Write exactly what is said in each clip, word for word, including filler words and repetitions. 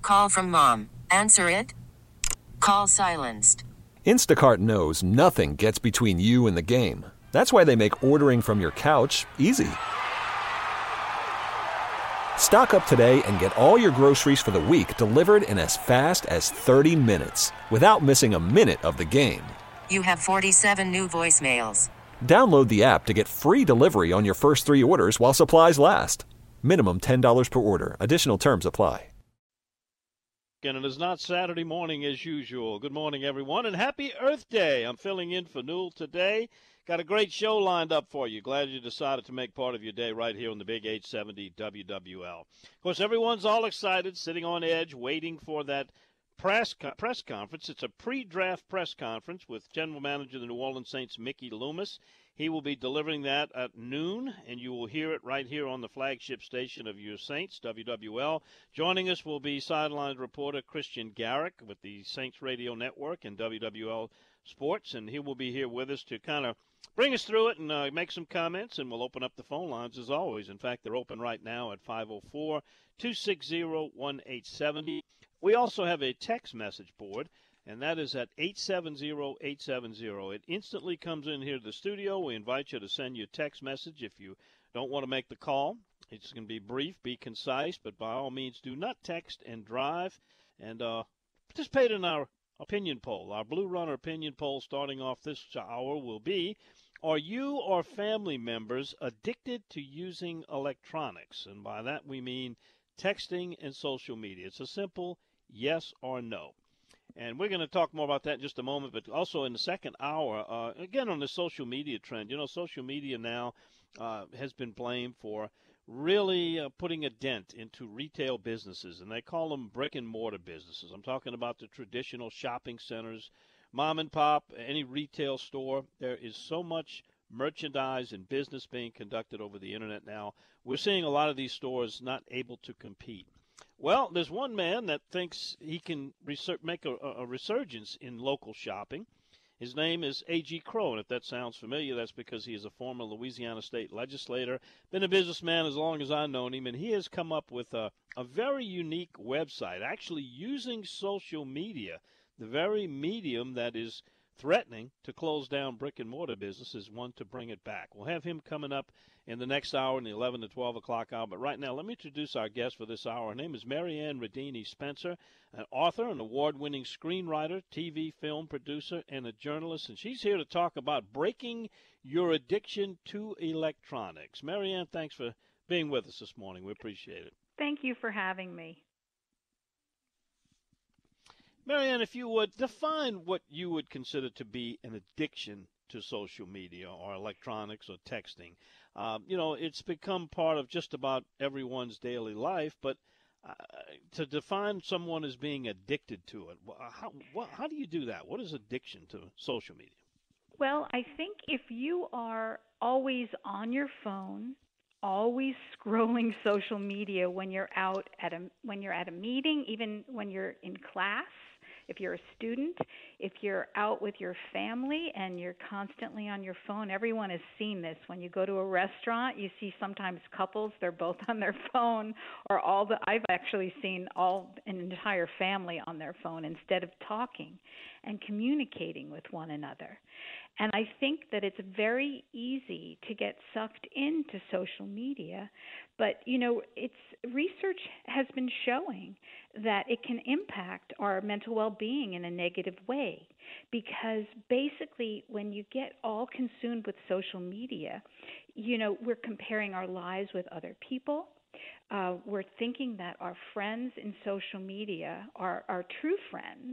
Call from mom. Answer it. Call silenced. Instacart knows nothing gets between you and the game. That's why they make ordering from your couch easy. Stock up today and get all your groceries for the week delivered in as fast as thirty minutes without missing a minute of the game. You have forty-seven new voicemails. Download the app to get free delivery on your first three orders while supplies last. Minimum ten dollars per order. Additional terms apply. And it is not Saturday morning as usual. Good morning, everyone, and happy Earth Day. I'm filling in for Newell today. Got a great show lined up for you. Glad you decided to make part of your day right here on the Big eight seventy W W L. Of course, everyone's all excited, sitting on edge, waiting for that press co- press conference. It's a pre-draft press conference with General Manager of the New Orleans Saints, Mickey Loomis. He will be delivering that at noon, and you will hear it right here on the flagship station of your Saints, W W L. Joining us will be sideline reporter Christian Garrick with the Saints Radio Network and W W L Sports, and he will be here with us to kind of bring us through it and uh, make some comments, and we'll open up the phone lines as always. In fact, they're open right now at five oh four, two six zero, one eight seven zero. We also have a text message board, and that is at eight seven zero, eight seven zero. It instantly comes in here to the studio. We invite you to send your text message if you don't want to make the call. It's going to be brief, be concise, but by all means do not text and drive. And uh, participate in our opinion poll. Our Blue Runner opinion poll starting off this hour will be, are you or family members addicted to using electronics? And by that we mean texting and social media. It's a simple yes or no. And we're going to talk more about that in just a moment, but also in the second hour, uh, again on the social media trend. You know, social media now uh, has been blamed for really uh, putting a dent into retail businesses, and they call them brick-and-mortar businesses. I'm talking about the traditional shopping centers, mom and pop, any retail store. There is so much merchandise and business being conducted over the internet now. We're seeing a lot of these stores not able to compete. Well, there's one man that thinks he can research, make a, a resurgence in local shopping. His name is A G Crow, and if that sounds familiar, that's because he is a former Louisiana state legislator, been a businessman as long as I've known him, and he has come up with a, a very unique website, actually using social media, the very medium that is threatening to close down brick-and-mortar businesses, one to bring it back. We'll have him coming up in the next hour, in the eleven to twelve o'clock hour. But right now, let me introduce our guest for this hour. Her name is Marianne Radini Spencer, an author, an award-winning screenwriter, T V film producer, and a journalist. And she's here to talk about breaking your addiction to electronics. Marianne, thanks for being with us this morning. We appreciate it. Thank you for having me. Marianne, if you would, define what you would consider to be an addiction to social media or electronics or texting. Um, you know, it's become part of just about everyone's daily life, but uh, to define someone as being addicted to it, how, what, how do you do that? What is addiction to social media? Well, I think if you are always on your phone, always scrolling social media when you're out at a when you're at a meeting, even when you're in class, if you're a student, if you're out with your family and you're constantly on your phone, everyone has seen this. When you go to a restaurant, you see sometimes couples, they're both on their phone, or all the, I've actually seen all, an entire family on their phone instead of talking and communicating with one another. And I think that it's very easy to get sucked into social media, but, you know, it's research has been showing that it can impact our mental well-being in a negative way, because basically when you get all consumed with social media, you know, we're comparing our lives with other people. Uh, we're thinking that our friends in social media are our true friends,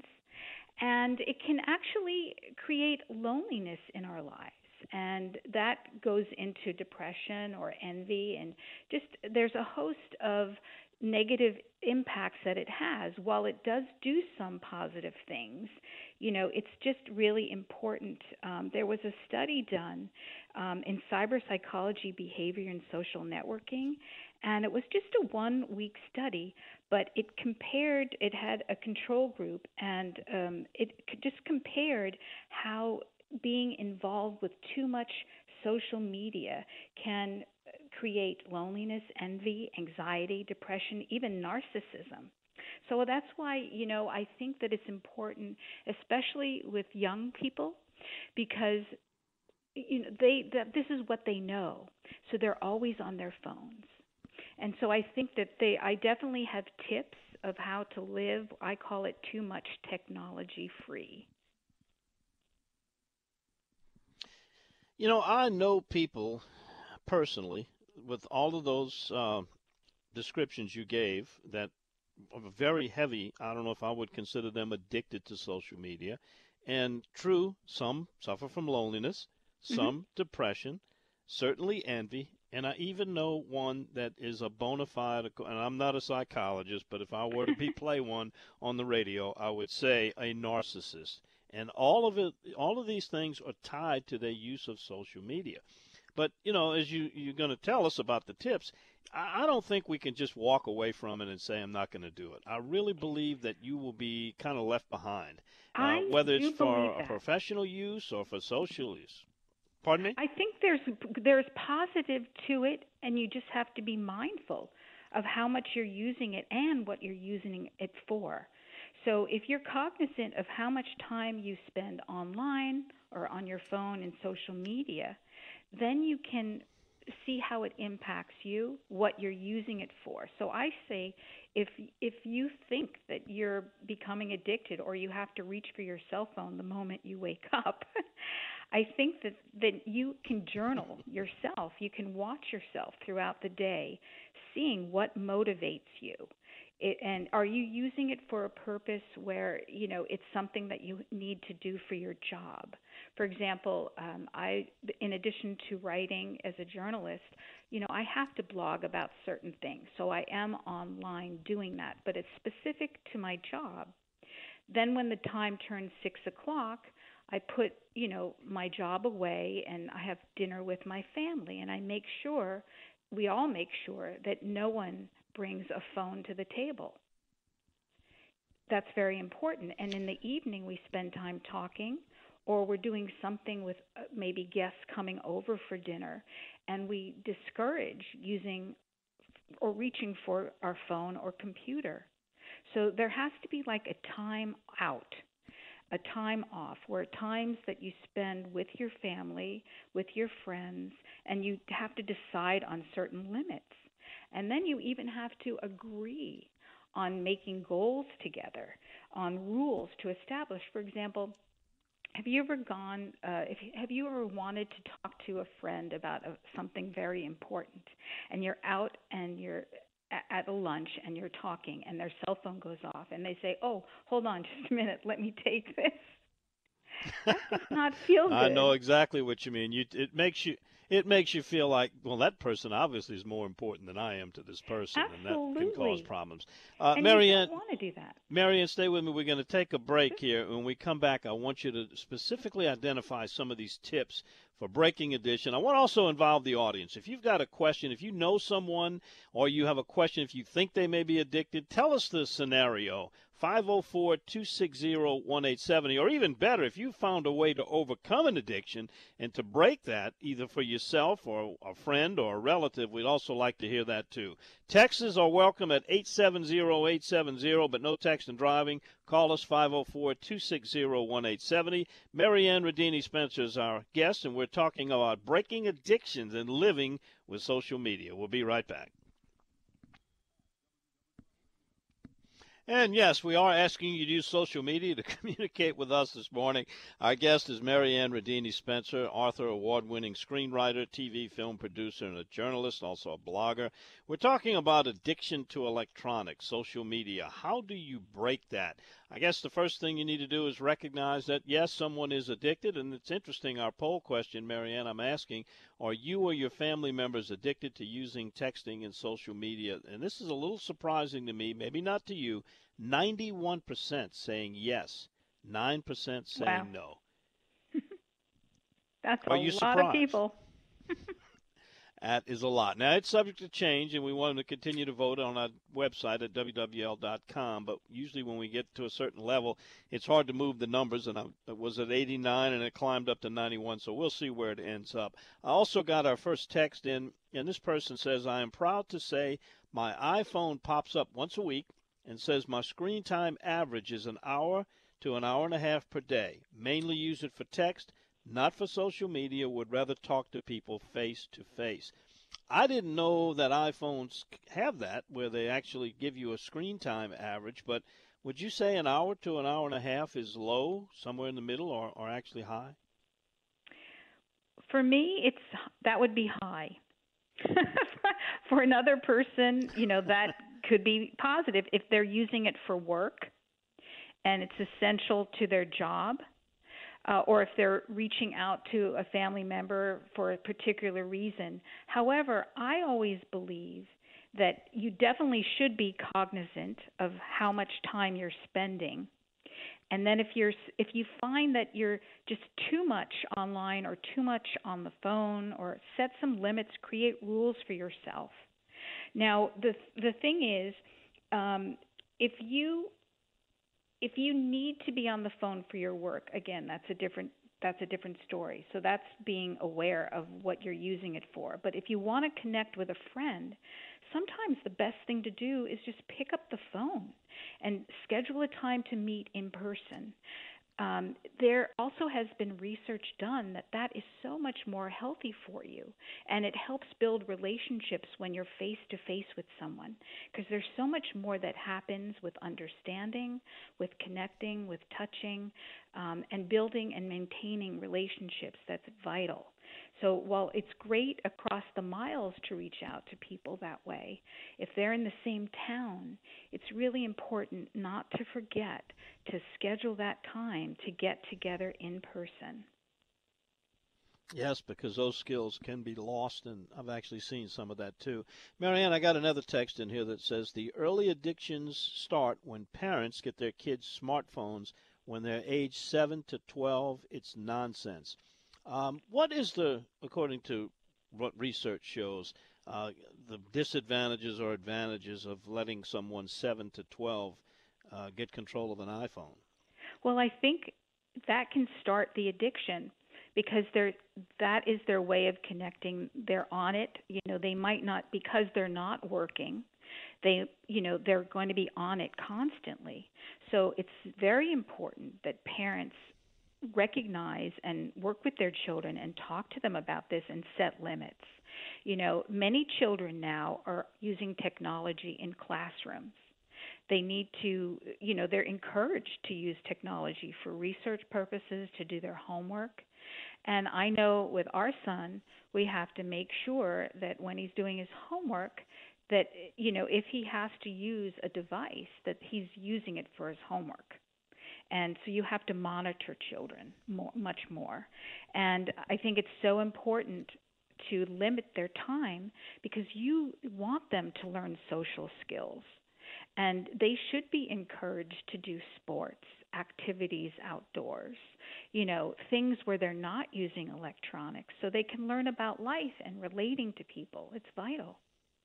and it can actually create loneliness in our lives. And that goes into depression or envy, and just there's a host of negative impacts that it has. While it does do some positive things, you know, it's just really important. Um, there was a study done um, in cyber psychology, behavior, and social networking, and it was just a one-week study, but it compared, it had a control group, and um, it just compared how being involved with too much social media can create loneliness, envy, anxiety, depression, even narcissism. So that's why, you know, I think that it's important, especially with young people, because you know they that this is what they know. So they're always on their phones. And so I think that they I definitely have tips of how to live. I call it too much technology free. You know, I know people personally with all of those uh, descriptions you gave that are very heavy. I don't know if I would consider them addicted to social media. And true, some suffer from loneliness, Mhm. some depression, certainly envy, and I even know one that is a bona fide, and I'm not a psychologist, but if I were to be play one on the radio, I would say a narcissist. And all of it, all of these things are tied to their use of social media. But you know, as you you're going to tell us about the tips, I, I don't think we can just walk away from it and say I'm not going to do it. I really believe that you will be kind of left behind, uh, I whether it's do believe for a that. professional use or for social use. Pardon me? I think there's there's positive to it, and you just have to be mindful of how much you're using it and what you're using it for. So if you're cognizant of how much time you spend online or on your phone and social media, then you can see how it impacts you, what you're using it for. So I say if if you think that you're becoming addicted or you have to reach for your cell phone the moment you wake up, I think that, that you can journal yourself. You can watch yourself throughout the day, seeing what motivates you. It, and are you using it for a purpose where, you know, it's something that you need to do for your job? For example, um, I, in addition to writing as a journalist, you know, I have to blog about certain things. So I am online doing that, but it's specific to my job. Then when the time turns six o'clock, I put, you know, my job away and I have dinner with my family, and I make sure, we all make sure that no one brings a phone to the table. That's very important. And in the evening, we spend time talking, or we're doing something with uh, maybe guests coming over for dinner, and we discourage using or reaching for our phone or computer. So there has to be like a time out, a time off, where times that you spend with your family, with your friends, and you have to decide on certain limits. And then you even have to agree on making goals together, on rules to establish. For example, have you ever gone, uh, if, have you ever wanted to talk to a friend about a, something very important, and you're out and you're at a lunch and you're talking and their cell phone goes off and they say, oh, hold on just a minute, let me take this. That does not feel I know good. exactly what you mean. You it makes you it makes you feel like, well, that person obviously is more important than I am to this person, and that can cause Absolutely. problems. Uh, And you Marianne, don't want to do that. Marianne, stay with me. We're going to take a break here. When we come back, I want you to specifically identify some of these tips for breaking addiction. I want to also involve the audience. If you've got a question, if you know someone, or you have a question, if you think they may be addicted, tell us the scenario. five oh four, two six zero, one eight seven zero. Or even better, if you found a way to overcome an addiction and to break that, either for yourself or a friend or a relative, we'd also like to hear that too. Texts are welcome at eight seven zero, eight seven zero, but no text and driving. Call us five oh four, two six zero, one eight seven zero. Marianne Radini Spencer is our guest, and we're talking about breaking addictions and living with social media. We'll be right back. And yes, we are asking you to use social media to communicate with us this morning. Our guest is Marianne Radini Spencer, author, award-winning screenwriter, T V film producer, and a journalist, also a blogger. We're talking about addiction to electronics, social media. How do you break that? I guess the first thing you need to do is recognize that, yes, someone is addicted. And it's interesting, our poll question, Marianne, I'm asking, are you or your family members addicted to using texting and social media? And this is a little surprising to me, maybe not to you. ninety-one percent saying yes, nine percent Wow. saying no. That's Are a you lot of surprised? people. That is a lot. Now, it's subject to change, and we want to continue to vote on our website at w w l dot com. But usually when we get to a certain level, it's hard to move the numbers. And I, it was at eighty-nine, and it climbed up to ninety-one. So we'll see where it ends up. I also got our first text in, and this person says, I am proud to say my iPhone pops up once a week and says my screen time average is an hour to an hour and a half per day. Mainly use it for text, not for social media. Would rather talk to people face to face. I didn't know that iPhones have that, where they actually give you a screen time average, but would you say an hour to an hour and a half is low, somewhere in the middle, or, or actually high? For me, it's that would be high. For another person, you know, that could be positive if they're using it for work and it's essential to their job, uh, or if they're reaching out to a family member for a particular reason. However, I always believe that you definitely should be cognizant of how much time you're spending. And then if you're if you find that you're just too much online or too much on the phone, or set some limits, create rules for yourself. Now, the the thing is, um, if you if you need to be on the phone for your work, again, that's a different that's a different story. So that's being aware of what you're using it for. But if you want to connect with a friend, sometimes the best thing to do is just pick up the phone and schedule a time to meet in person. Um, there also has been research done that that is so much more healthy for you, and it helps build relationships when you're face-to-face with someone, because there's so much more that happens with understanding, with connecting, with touching, um, and building and maintaining relationships. That's vital. So while it's great across the miles to reach out to people that way, if they're in the same town, it's really important not to forget to schedule that time to get together in person. Yes, because those skills can be lost, and I've actually seen some of that too. Marianne, I got another text in here that says the early addictions start when parents get their kids smartphones when they're age seven to twelve. It's nonsense. Um, what is the, according to what research shows, uh, the disadvantages or advantages of letting someone seven to twelve uh, get control of an iPhone? Well, I think that can start the addiction, because they're, that is their way of connecting. They're on it. You know, they might not, because they're not working, they, you know, they're going to be on it constantly. So it's very important that parents recognize and work with their children and talk to them about this and set limits. You know, many children now are using technology in classrooms. They need to, you know, they're encouraged to use technology for research purposes, to do their homework. And I know with our son, we have to make sure that when he's doing his homework, that, you know, if he has to use a device, that he's using it for his homework. And so you have to monitor children more, much more. And I think it's so important to limit their time, because you want them to learn social skills. And they should be encouraged to do sports, activities outdoors, you know, things where they're not using electronics, so they can learn about life and relating to people. It's vital.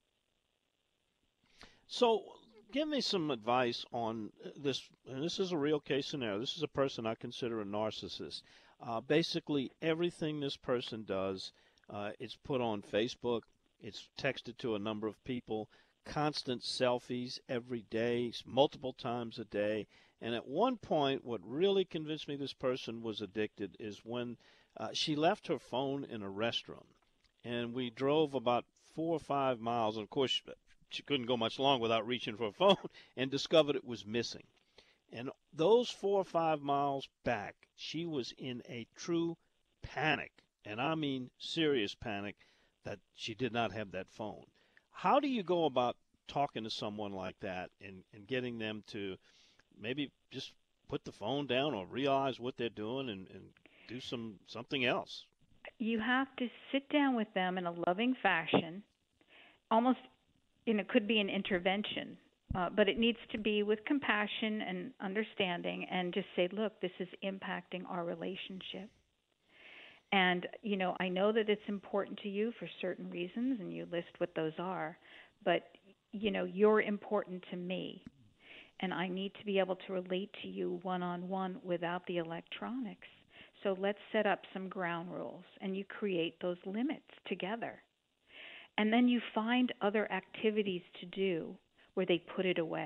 So give me some advice on this, and this is a real case scenario. This is a person I consider a narcissist. Uh, basically, everything this person does, uh, it's put on Facebook, it's texted to a number of people, constant selfies every day, multiple times a day. And at one point, what really convinced me this person was addicted is when uh, she left her phone in a restroom. And we drove about four or five miles, and of course, she couldn't go much long without reaching for a phone, and discovered it was missing. And those four or five miles back, she was in a true panic, and I mean serious panic, that she did not have that phone. How do you go about talking to someone like that and, and getting them to maybe just put the phone down or realize what they're doing and, and do some something else? You have to sit down with them in a loving fashion, almost, you know, it could be an intervention, uh, but it needs to be with compassion and understanding, and just say, look, this is impacting our relationship. And, you know, I know that it's important to you for certain reasons, and you list what those are, but, you know, you're important to me, and I need to be able to relate to you one-on-one without the electronics. So let's set up some ground rules, and you create those limits together. And then you find other activities to do where they put it away.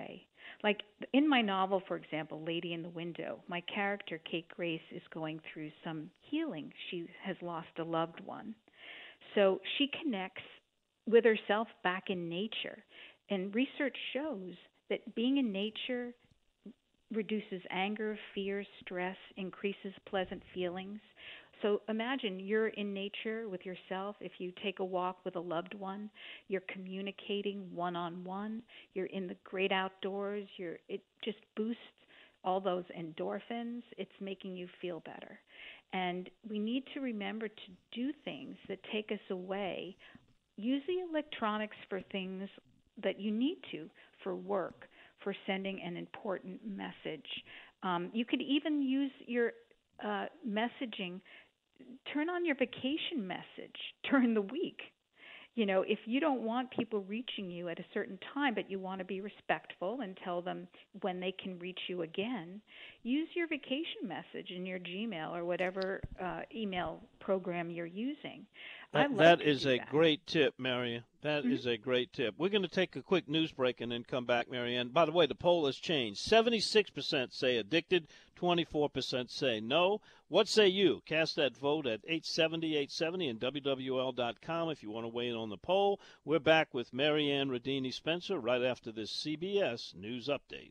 Like in my novel, for example, Lady in the Window, my character, Kate Grace, is going through some healing. She has lost a loved one. So she connects with herself back in nature. And research shows that being in nature reduces anger, fear, stress, increases pleasant feelings. So imagine you're in nature with yourself. If you take a walk with a loved one, you're communicating one-on-one. You're in the great outdoors. You're, it just boosts all those endorphins. It's making you feel better. And we need to remember to do things that take us away. Use the electronics for things that you need to, for work, for sending an important message. Um, you could even use your uh, messaging. Turn on your vacation message during the week. You know, if you don't want people reaching you at a certain time, but you want to be respectful and tell them when they can reach you again, use your vacation message in your Gmail or whatever uh, email program you're using. I That, love that to is do a that. great tip, Marianne. That Mhm. is a great tip. We're going to take a quick news break and then come back, Marianne. By the way, the poll has changed. seventy-six percent say addicted, twenty-four percent say no. What say you? Cast that vote at eight seventy, eight seventy and W W L dot com if you want to weigh in on the poll. We're back with Marianne Radini Spencer right after this C B S News Update.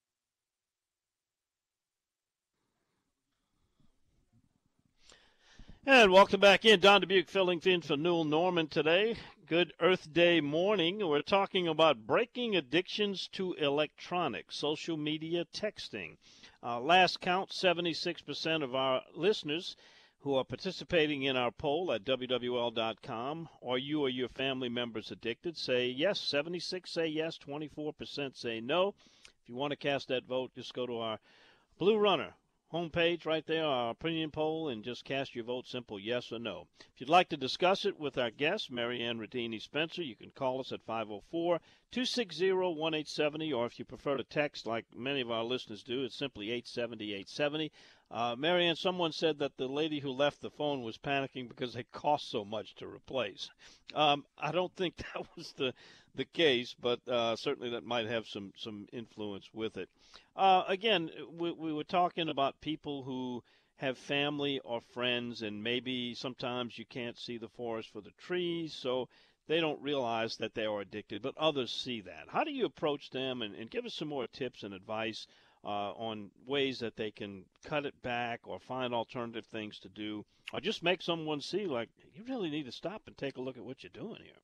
And welcome back in. Don Dubuque filling in for Newell Norman today. Good Earth Day morning. We're talking about breaking addictions to electronics, social media, texting. Uh, last count, seventy-six percent of our listeners who are participating in our poll at W W L dot com, are you or your family members addicted? Say yes. seventy-six say yes, twenty-four percent say no. If you want to cast that vote, just go to our Blue Runner homepage right there, our opinion poll, and just cast your vote, simple yes or no. If you'd like to discuss it with our guest, Marianne Radini Spencer, you can call us at five oh four, two six zero, one eight seven zero, or if you prefer to text like many of our listeners do, it's simply eight seventy, eight seventy. Uh, Marianne, someone said that the lady who left the phone was panicking because they cost so much to replace. Um, I don't think that was the the case, but uh, certainly that might have some, some influence with it. Uh, again, we, we were talking about people who have family or friends, and maybe sometimes you can't see the forest for the trees, so they don't realize that they are addicted, but others see that. How do you approach them, and, and give us some more tips and advice uh, on ways that they can cut it back or find alternative things to do, or just make someone see, like, you really need to stop and take a look at what you're doing here?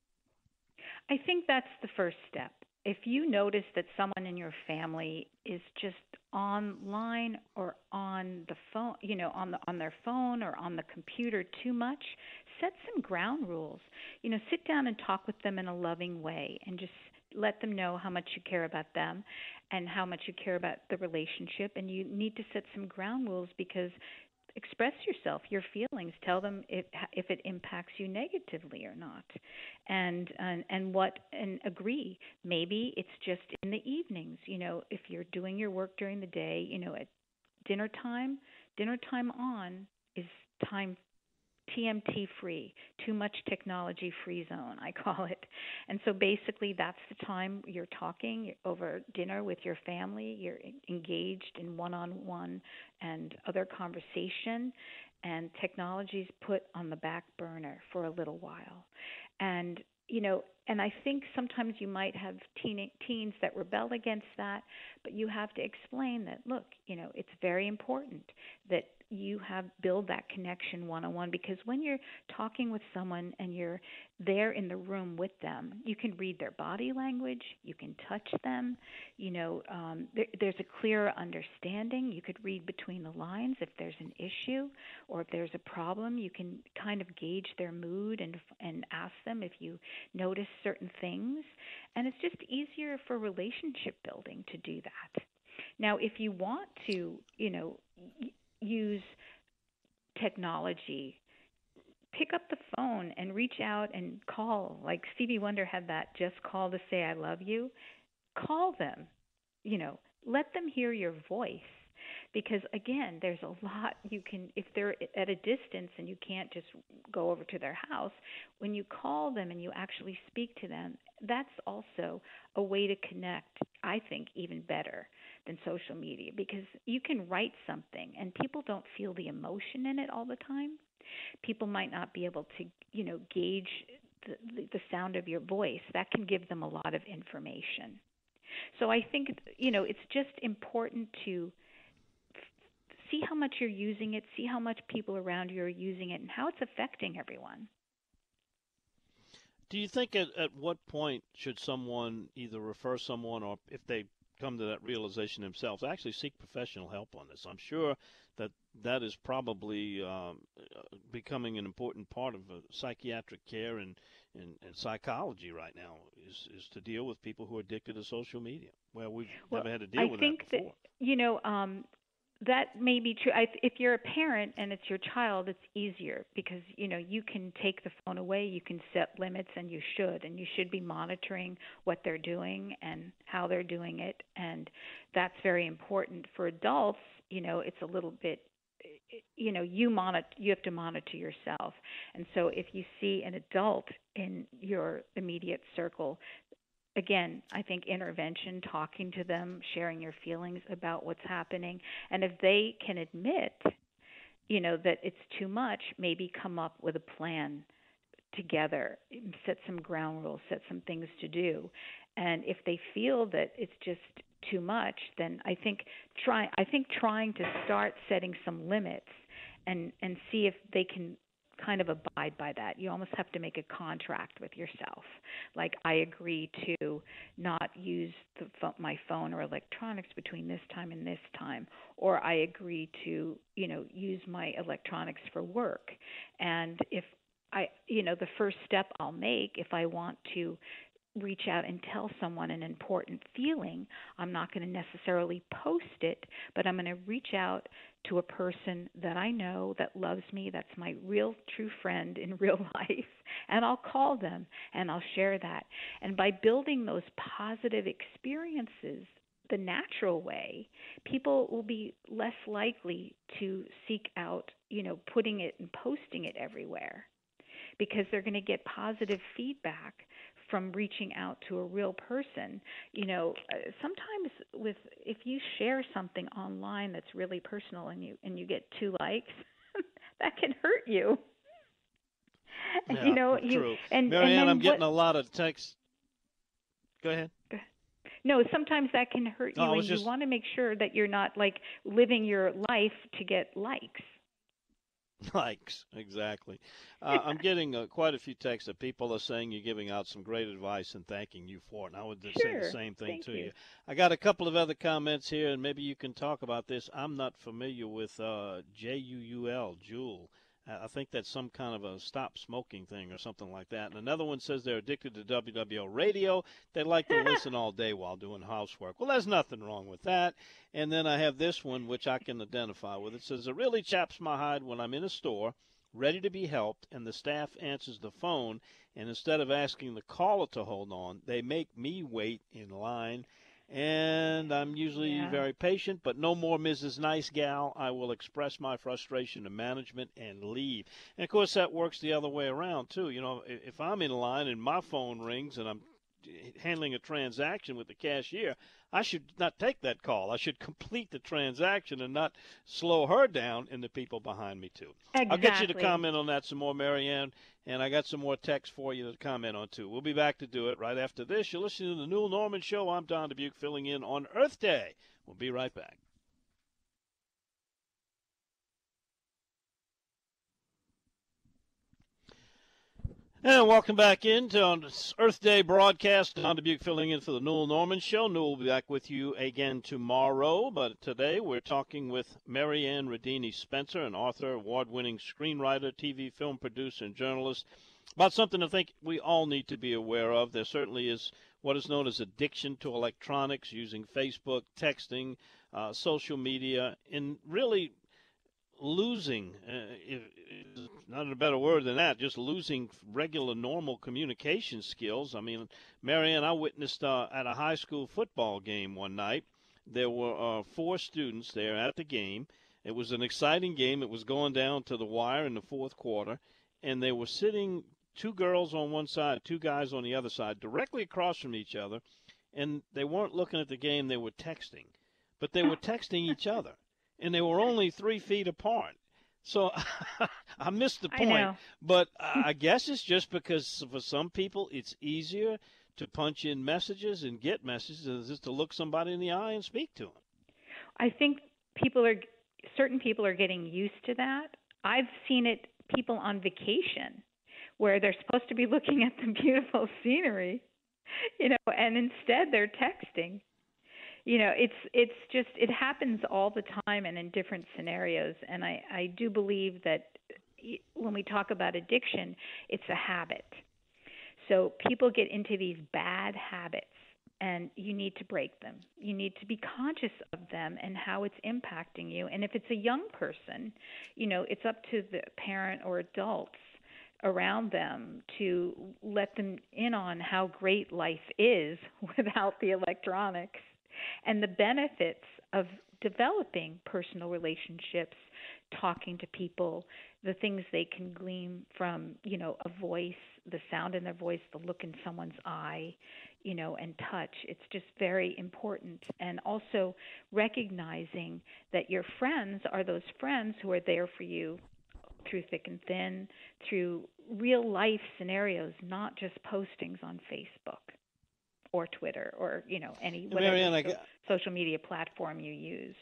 I think that's the first step. If you notice that someone in your family is just online or on the phone, you know, on the on their phone or on the computer too much, set some ground rules. You know, sit down and talk with them in a loving way and just let them know how much you care about them and how much you care about the relationship, and you need to set some ground rules because express yourself, your feelings. Tell them if if it impacts you negatively or not, and and and what and agree. Maybe it's just in the evenings. You know, if you're doing your work during the day, you know, at dinner time, dinner time on is time T M T free, too much technology free zone, I call it. And so basically that's the time you're talking over dinner with your family, you're engaged in one-on-one and other conversation, and technology is put on the back burner for a little while. And you know, and I think sometimes you might have teen, teens that rebel against that, but you have to explain that, look, you know, it's very important that you have build that connection one-on-one, because when you're talking with someone and you're there in the room with them, you can read their body language, you can touch them, you know, um, there, there's a clearer understanding. You could read between the lines if there's an issue or if there's a problem. You can kind of gauge their mood and and ask them if you notice certain things, and it's just easier for relationship building to do that. Now, if you want to, you know, use technology, pick up the phone and reach out and call. Like Stevie Wonder had that just call to say I love you. Call them, you know, let them hear your voice. Because again, there's a lot you can, if they're at a distance and you can't just go over to their house, when you call them and you actually speak to them, that's also a way to connect, I think, even better than social media, because you can write something and people don't feel the emotion in it all the time. People might not be able to, you know, gauge the, the sound of your voice. That can give them a lot of information. So I think, you know, it's just important to see how much you're using it, see how much people around you are using it, and how it's affecting everyone. Do you think at, at what point should someone either refer someone, or if they come to that realization themselves, actually seek professional help on this? I'm sure that that is probably um, becoming an important part of uh, psychiatric care and, and, and psychology right now, is, is to deal with people who are addicted to social media. Well, we've well, never had to deal I with think that before. That, you know, um, that may be true. I, if you're a parent and it's your child, it's easier because, you know, you can take the phone away, you can set limits, and you should. And you should be monitoring what they're doing and how they're doing it. And that's very important. For adults, you know, it's a little bit, you know, you monitor, you have to monitor yourself. And so if you see an adult in your immediate circle, again, I think intervention, talking to them, sharing your feelings about what's happening. And if they can admit, you know, that it's too much, maybe come up with a plan together, set some ground rules, set some things to do. And if they feel that it's just too much, then I think try I think trying to start setting some limits and, and see if they can kind of abide by that. You almost have to make a contract with yourself. Like, I agree to not use the pho- my phone or electronics between this time and this time, or I agree to, you know, use my electronics for work. And if I, you know, the first step I'll make if I want to reach out and tell someone an important feeling, I'm not going to necessarily post it, but I'm going to reach out to a person that I know that loves me, that's my real true friend in real life, and I'll call them and I'll share that. And by building those positive experiences the natural way, people will be less likely to seek out, you know, putting it and posting it everywhere, because they're going to get positive feedback from reaching out to a real person. You know, sometimes with if you share something online that's really personal and you and you get two likes, that can hurt you. Yeah, you know, true. you and Marianne, and I'm getting what, a lot of texts. Go ahead. No, sometimes that can hurt you, no, and just... you want to make sure that you're not like living your life to get likes. Likes, exactly. Uh, I'm getting uh, quite a few texts that people are saying you're giving out some great advice and thanking you for it. And I would just Sure. say the same thing Thank to you. you. I got a couple of other comments here, and maybe you can talk about this. I'm not familiar with uh, J U U L, Jewel. I think that's some kind of a stop smoking thing or something like that. And another one says they're addicted to W W L radio. They like to listen all day while doing housework. Well, there's nothing wrong with that. And then I have this one, which I can identify with. It says, it really chaps my hide when I'm in a store, ready to be helped, and the staff answers the phone, and instead of asking the caller to hold on, they make me wait in line. And I'm usually Yeah. very patient, but no more Missus Nice Gal. I will express my frustration to management and leave. And, of course, that works the other way around, too. You know, if I'm in line and my phone rings and I'm handling a transaction with the cashier, I should not take that call. I should complete the transaction and not slow her down and the people behind me, too. Exactly. I'll get you to comment on that some more, Marianne, and I got some more text for you to comment on, too. We'll be back to do it right after this. You're listening to the Newell Norman Show. I'm Don Dubuque, filling in on Earth Day. We'll be right back. And welcome back into on this Earth Day broadcast. Don Dubuque filling in for the Newell Norman Show. Newell will be back with you again tomorrow, but today we're talking with Marianne Radini Spencer, an author, award-winning screenwriter, T V film producer, and journalist, about something I think we all need to be aware of. There certainly is what is known as addiction to electronics, using Facebook, texting, uh, social media, and really losing, uh, if, if not a better word than that, just losing regular, normal communication skills. I mean, Marianne, I witnessed uh, at a high school football game one night, there were uh, four students there at the game. It was an exciting game. It was going down to the wire in the fourth quarter, and they were sitting two girls on one side, two guys on the other side, directly across from each other, and they weren't looking at the game. They were texting, but they were texting each other, and they were only three feet apart. So I missed the point, I know. but I guess it's just because for some people it's easier to punch in messages and get messages than just to look somebody in the eye and speak to them. I think people are certain people are getting used to that. I've seen it people on vacation where they're supposed to be looking at the beautiful scenery, you know, and instead they're texting. You know, it's it's just it happens all the time and in different scenarios. And I, I do believe that when we talk about addiction, it's a habit. So people get into these bad habits, and you need to break them. You need to be conscious of them and how it's impacting you. And if it's a young person, you know, it's up to the parent or adults around them to let them in on how great life is without the electronics and the benefits of developing personal relationships, talking to people, the things they can glean from, you know, a voice, the sound in their voice, the look in someone's eye, you know, and touch. It's just very important. And also recognizing that your friends are those friends who are there for you through thick and thin, through real life scenarios, not just postings on Facebook or Twitter or, you know, any whatever Marianne, so, social media platform you use.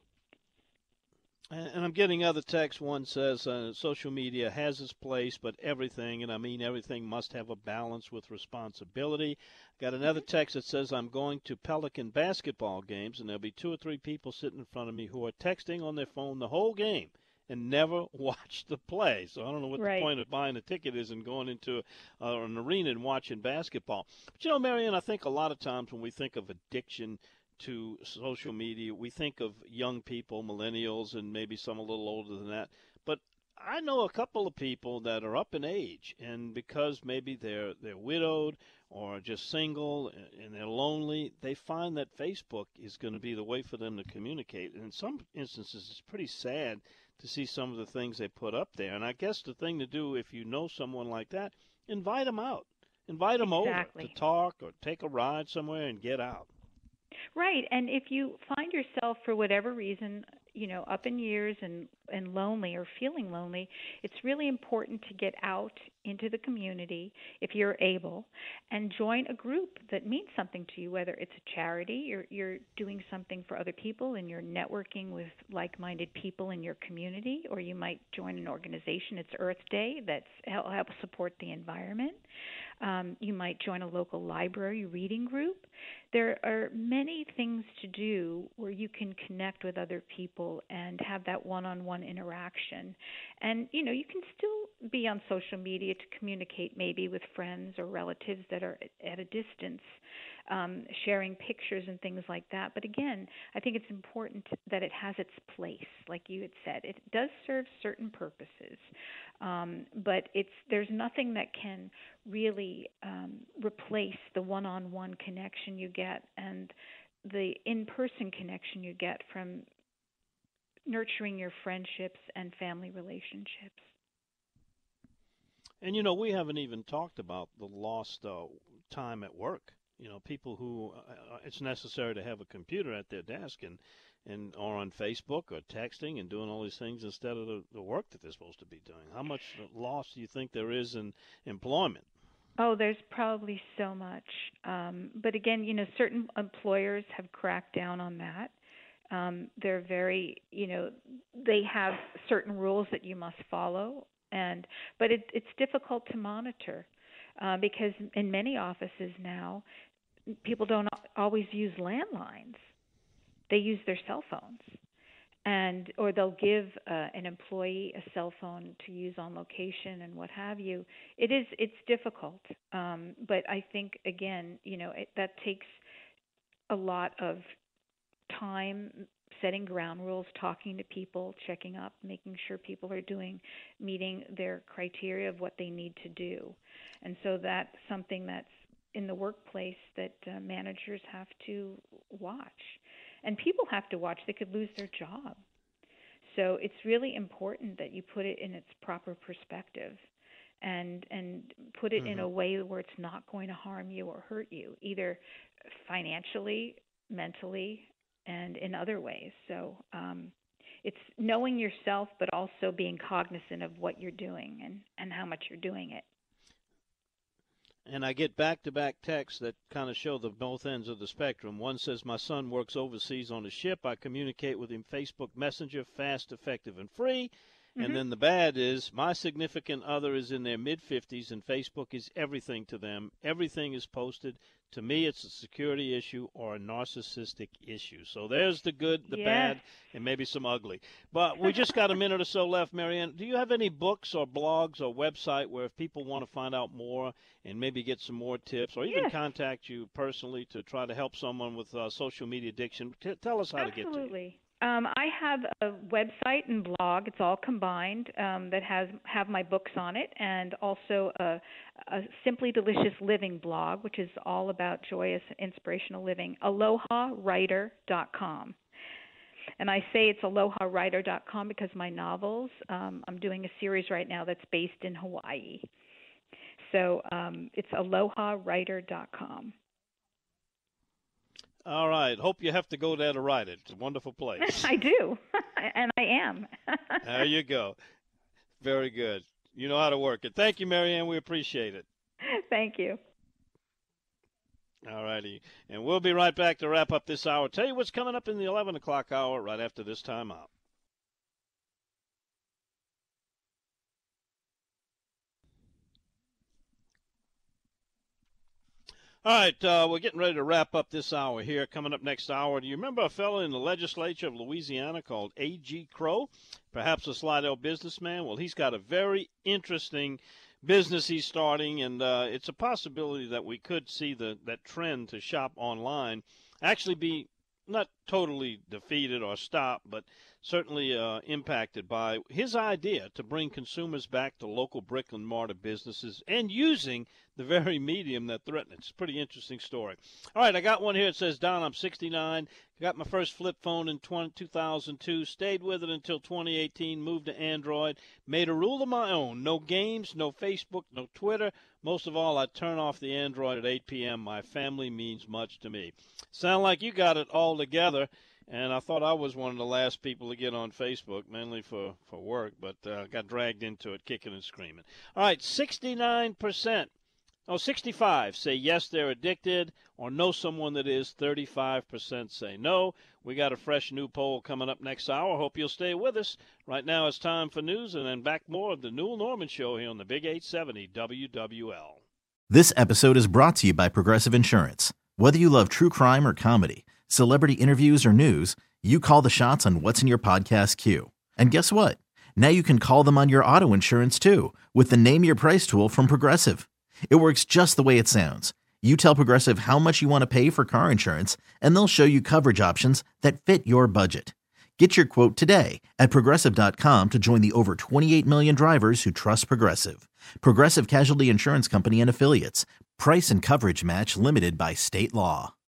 And I'm getting other texts. One says uh, social media has its place, but everything, and I mean everything, must have a balance with responsibility. Got another text that says I'm going to Pelican basketball games, and there'll be two or three people sitting in front of me who are texting on their phone the whole game and never watch the play. So I don't know what Right. the point of buying a ticket is and going into uh, an arena and watching basketball. But, you know, Marianne, I think a lot of times when we think of addiction to social media, we think of young people, millennials, and maybe some a little older than that. But I know a couple of people that are up in age, and because maybe they're they're widowed or just single and they're lonely, they find that Facebook is going to be the way for them to communicate. And in some instances, it's pretty sad to see some of the things they put up there. And I guess the thing to do, if you know someone like that, invite them out. Invite them Exactly. over to talk or take a ride somewhere and get out. Right. And if you find yourself, for whatever reason, you know, up in years and, and lonely or feeling lonely, it's really important to get out into the community, if you're able, and join a group that means something to you, whether it's a charity, you're, you're doing something for other people and you're networking with like-minded people in your community, or you might join an organization. It's Earth Day that's help, help support the environment. Um, you might join a local library reading group. There are many things to do where you can connect with other people and have that one-on-one interaction. And, you know, you can still be on social media to communicate maybe with friends or relatives that are at a distance, um, sharing pictures and things like that. But again, I think it's important that it has its place, like you had said. It does serve certain purposes, um, but it's there's nothing that can really um, replace the one-on-one connection you get and the in-person connection you get from nurturing your friendships and family relationships. And, you know, we haven't even talked about the lost uh, time at work. You know, people who uh, it's necessary to have a computer at their desk and, and are on Facebook or texting and doing all these things instead of the, the work that they're supposed to be doing. How much loss do you think there is in employment? Oh, there's probably so much. Um, but again, you know, certain employers have cracked down on that. Um, they're very, you know, they have certain rules that you must follow, and but it, it's difficult to monitor uh, because in many offices now, people don't always use landlines. They use their cell phones, and or they'll give uh, an employee a cell phone to use on location and what have you. It is it's difficult, um, but I think again, you know, it, that takes a lot of time, setting ground rules, talking to people, checking up, making sure people are doing, meeting their criteria of what they need to do. And so that's something that's in the workplace that uh, managers have to watch. And people have to watch. They could lose their job. So it's really important that you put it in its proper perspective and and put it mm-hmm. in a way where it's not going to harm you or hurt you, either financially, mentally, and in other ways. So um, it's knowing yourself, but also being cognizant of what you're doing and, and how much you're doing it. And I get back-to-back texts that kind of show the both ends of the spectrum. One says, my son works overseas on a ship. I communicate with him Facebook Messenger, fast, effective, and free. Mm-hmm. And then the bad is, my significant other is in their mid-fifties, and Facebook is everything to them. Everything is posted. To me, it's a security issue or a narcissistic issue. So there's the good, the yes. bad, and maybe some ugly. But we just got a minute or so left, Marianne. Do you have any books or blogs or website where if people want to find out more and maybe get some more tips or even yes. contact you personally to try to help someone with uh, social media addiction, T- tell us how Absolutely. to get to you. Absolutely. Um, I have a website and blog. It's all combined um, that has have my books on it, and also a, a Simply Delicious Living blog, which is all about joyous, inspirational living. aloha writer dot com. And I say it's aloha writer dot com because my novels, um, I'm doing a series right now that's based in Hawaii. So um, it's aloha writer dot com. All right. Hope you have to go there to write it. It's a wonderful place. I do, and I am. There you go. Very good. You know how to work it. Thank you, Marianne. We appreciate it. Thank you. All righty. And we'll be right back to wrap up this hour. Tell you what's coming up in the eleven o'clock hour right after this time out. All right, uh, we're getting ready to wrap up this hour here. Coming up next hour, do you remember a fellow in the legislature of Louisiana called A G Crow? Perhaps a Slidell businessman? Well, he's got a very interesting business he's starting, and uh, it's a possibility that we could see the that trend to shop online actually be not totally defeated or stopped, but certainly uh, impacted by his idea to bring consumers back to local brick and mortar businesses and using the very medium that threatened it. It's a pretty interesting story. All right, I got one here. It says, Don, I'm sixty-nine. Got my first flip phone in two thousand two. Stayed with it until twenty eighteen. Moved to Android. Made a rule of my own. No games, no Facebook, no Twitter. Most of all, I turn off the Android at eight p.m. My family means much to me. Sound like you got it all together. And I thought I was one of the last people to get on Facebook, mainly for, for work, but uh, got dragged into it kicking and screaming. All right, sixty-nine percent. Oh, sixty-five say yes, they're addicted, or know someone that is. thirty-five percent say no. We got a fresh new poll coming up next hour. Hope you'll stay with us. Right now it's time for news, and then back more of the Newell Norman Show here on the Big eight seventy W W L. This episode is brought to you by Progressive Insurance. Whether you love true crime or comedy, celebrity interviews or news, you call the shots on what's in your podcast queue. And guess what? Now you can call them on your auto insurance too with the Name Your Price tool from Progressive. It works just the way it sounds. You tell Progressive how much you want to pay for car insurance, and they'll show you coverage options that fit your budget. Get your quote today at Progressive dot com to join the over twenty-eight million drivers who trust Progressive. Progressive Casualty Insurance Company and Affiliates. Price and coverage match limited by state law.